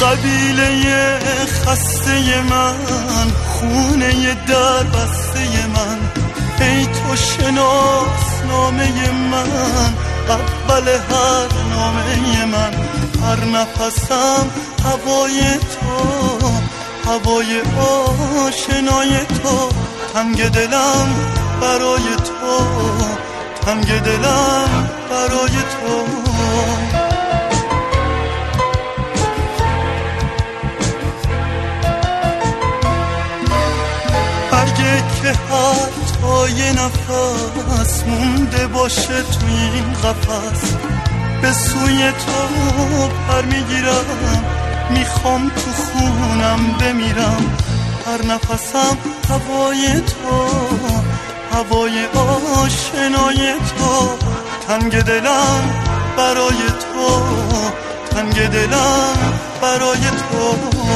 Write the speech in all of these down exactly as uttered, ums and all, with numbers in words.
قبیله خسته من، خونه در بسته من، ای تو شناسنامه من، اول هر نامه من. هر نفسم هوای تو، هوای آشنای تو، تنگ دلم برای تو، تنگ دلم برای تو. اگه که حتی یه نفس مونده باشه تو این قفس، به سوی تو پر میگیرم، میخوام تو خونم بمیرم. هر نفسم هوای تو، هوای آشنای تو، تنگ دلم برای تو، تنگ دلم برای تو.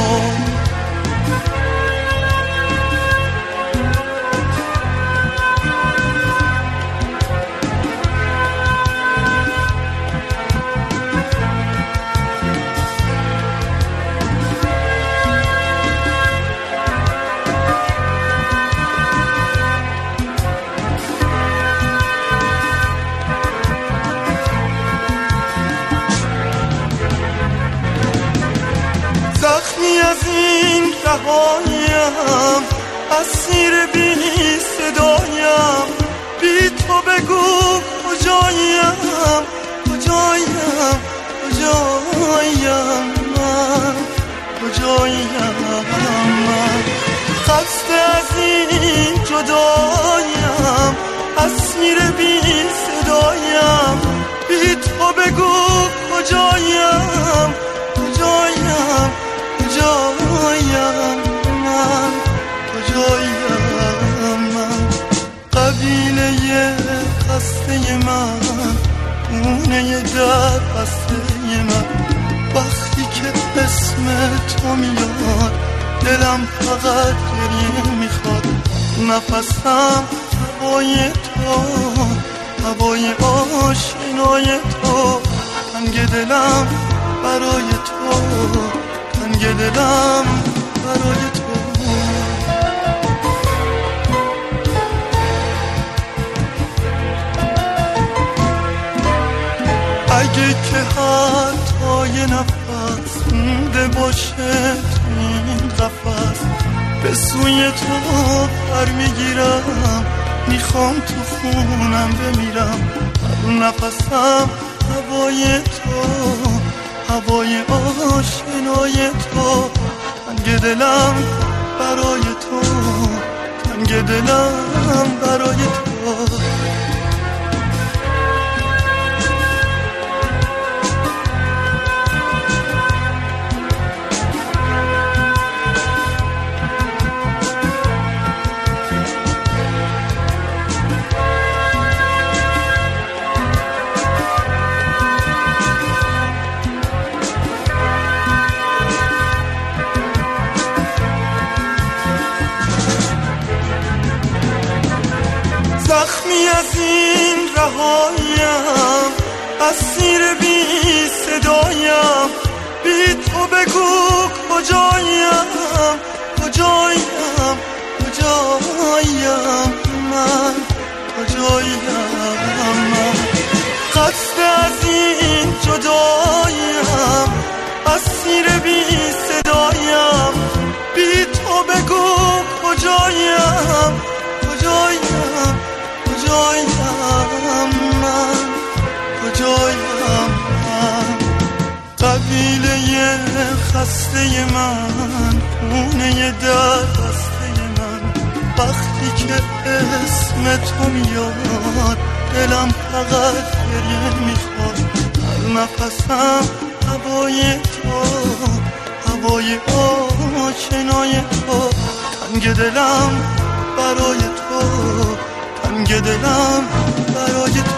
زخمی از این رهایم، اسیر بی صدایم، بی تو بگو کجایم، کجایم، کجایم من، کجایم من. خسته از این جدایم، اسیر بی صدایم، بی تو بگو کجایم، کجایم، کجایم من، کجایم من. قبیله خسته من، خونه در بسته من، وقتی که اسم تو میاد دلم فقط گریه میخواد. نفسم هوای تو، هوای آشنای تو، تنگ دلم برای تو، تنگ دلم برای تو. اگه که حتی یه نفس مونده باشه تو این قفس، به سوی تو پر میگیرم، میخوام تو خونم بمیرم. هر نفسم هوای تو، هوای آشنای تو، تنگ دلم برای تو، تنگ دلم برای تو. زخمی از این رهایم، اسیر بی صدایم، بی تو بگو کجایم، کجایم، کجایم من، کجایم من. خسته از این جدایم، اسیر بی صدایم، بی تو بگو کجایم، کجایم، کجایم من، کجایم من. قبیله خسته من، خونه در بسته من، وقتی که اسم تو میاد دلم فقط گریه میخواد. هر نفسم هوای تو، هوای آشنای تو، تنگ دلم برای تو، تنگ دلم برای تو.